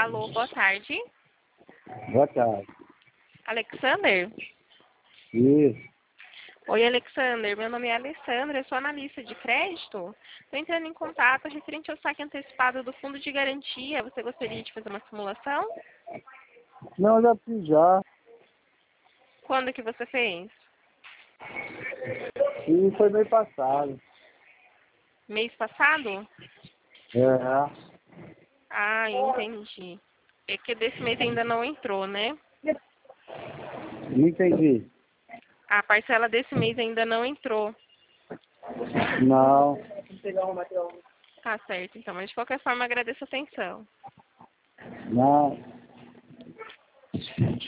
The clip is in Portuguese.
Alô, boa tarde. Boa tarde. Alexander? Isso. Oi, Alexander. Meu nome é Alessandra, eu sou analista de crédito. Estou entrando em contato referente ao saque antecipado do fundo de garantia. Você gostaria de fazer uma simulação? Não, já fiz já. Quando que você fez? E foi mês passado. Mês passado? É. Ah, entendi. É que desse mês ainda não entrou, né? Não entendi. A parcela desse mês ainda não entrou. Não. Tá certo, então. Mas de qualquer forma, agradeço a atenção. Não.